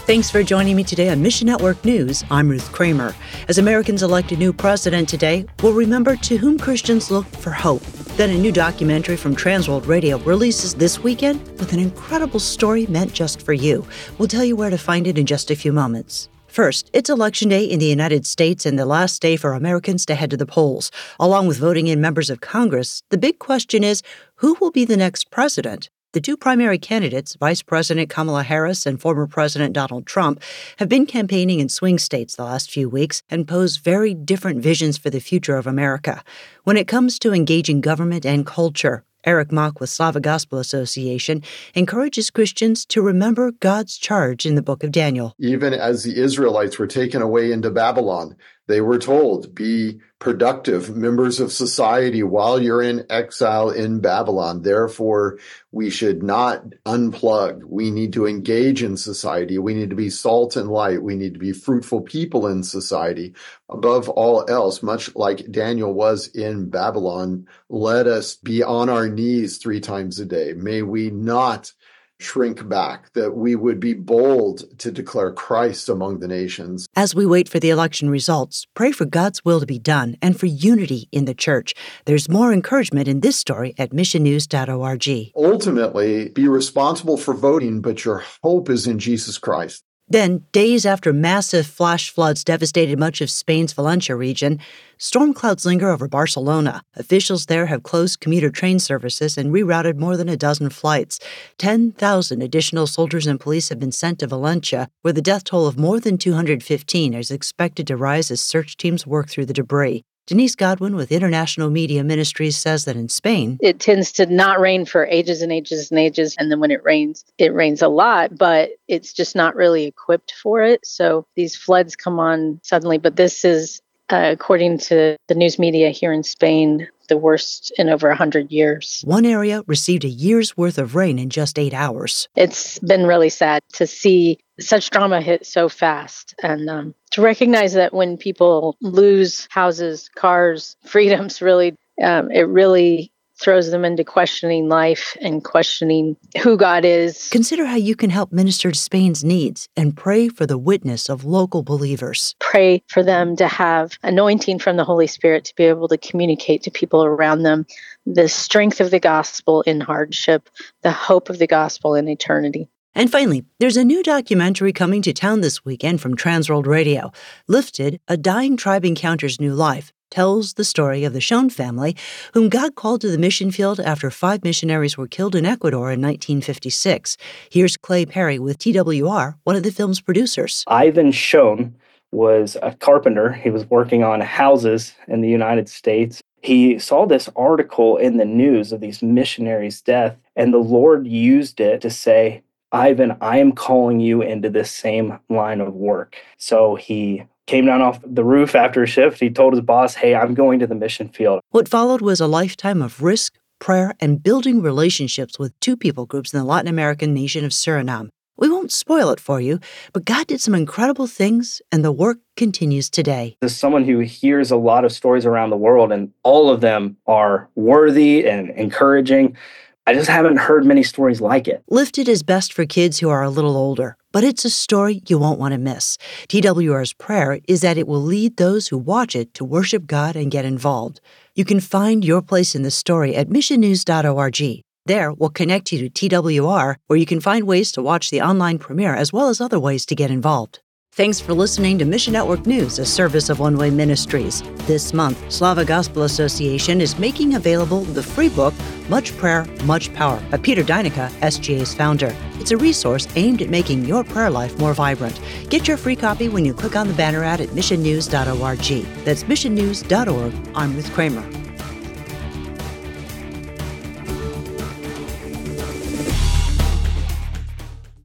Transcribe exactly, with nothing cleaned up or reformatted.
Thanks for joining me today on Mission Network News. I'm Ruth Kramer. As Americans elect a new president today, we'll remember to whom Christians look for hope. Then a new documentary from Transworld Radio releases this weekend with an incredible story meant just for you. We'll tell you where to find it in just a few moments. First, it's Election Day in the United States and the last day for Americans to head to the polls. Along with voting in members of Congress, the big question is, who will be the next president? The two primary candidates, Vice President Kamala Harris and former President Donald Trump, have been campaigning in swing states the last few weeks and pose very different visions for the future of America. When it comes to engaging government and culture, Eric Mock with Slava Gospel Association encourages Christians to remember God's charge in the book of Daniel. Even as the Israelites were taken away into Babylon, they were told, be productive members of society while you're in exile in Babylon. Therefore, we should not unplug. We need to engage in society. We need to be salt and light. We need to be fruitful people in society. Above all else, much like Daniel was in Babylon, let us be on our knees three times a day. May we not shrink back, that we would be bold to declare Christ among the nations. As we wait for the election results, pray for God's will to be done and for unity in the church. There's more encouragement in this story at mission news dot org. Ultimately, be responsible for voting, but your hope is in Jesus Christ. Then, days after massive flash floods devastated much of Spain's Valencia region, storm clouds linger over Barcelona. Officials there have closed commuter train services and rerouted more than a dozen flights. ten thousand additional soldiers and police have been sent to Valencia, where the death toll of more than two hundred fifteen is expected to rise as search teams work through the debris. Denise Godwin with International Media Ministries says that in Spain, it tends to not rain for ages and ages and ages. And then when it rains, it rains a lot, but it's just not really equipped for it. So these floods come on suddenly. But this is, uh, according to the news media here in Spain, the worst in over one hundred years. One area received a year's worth of rain in just eight hours. It's been really sad to see such drama hit so fast, and um, to recognize that when people lose houses, cars, freedoms, really, um, it really throws them into questioning life and questioning who God is. Consider how you can help minister to Spain's needs and pray for the witness of local believers. Pray for them to have anointing from the Holy Spirit to be able to communicate to people around them the strength of the gospel in hardship, the hope of the gospel in eternity. And finally, there's a new documentary coming to town this weekend from Transworld Radio. Lifted, A Dying Tribe Encounters New Life, tells the story of the Schoen family, whom God called to the mission field after five missionaries were killed in Ecuador in nineteen fifty-six. Here's Clay Perry with T W R, one of the film's producers. Ivan Schoen was a carpenter. He was working on houses in the United States. He saw this article in the news of these missionaries' death, and the Lord used it to say, Ivan, I am calling you into this same line of work. So he came down off the roof after a shift. He told his boss, hey, I'm going to the mission field. What followed was a lifetime of risk, prayer, and building relationships with two people groups in the Latin American nation of Suriname. We won't spoil it for you, but God did some incredible things, and the work continues today. As someone who hears a lot of stories around the world, and all of them are worthy and encouraging, I just haven't heard many stories like it. Lifted is best for kids who are a little older, but it's a story you won't want to miss. T W R's prayer is that it will lead those who watch it to worship God and get involved. You can find your place in the story at mission news dot org. There, we'll connect you to T W R, where you can find ways to watch the online premiere as well as other ways to get involved. Thanks for listening to Mission Network News, a service of One Way Ministries. This month, Slava Gospel Association is making available the free book, Much Prayer, Much Power, by Peter Deinica, S G A's founder. It's a resource aimed at making your prayer life more vibrant. Get your free copy when you click on the banner ad at mission news dot org. That's mission news dot org. I'm Ruth Kramer.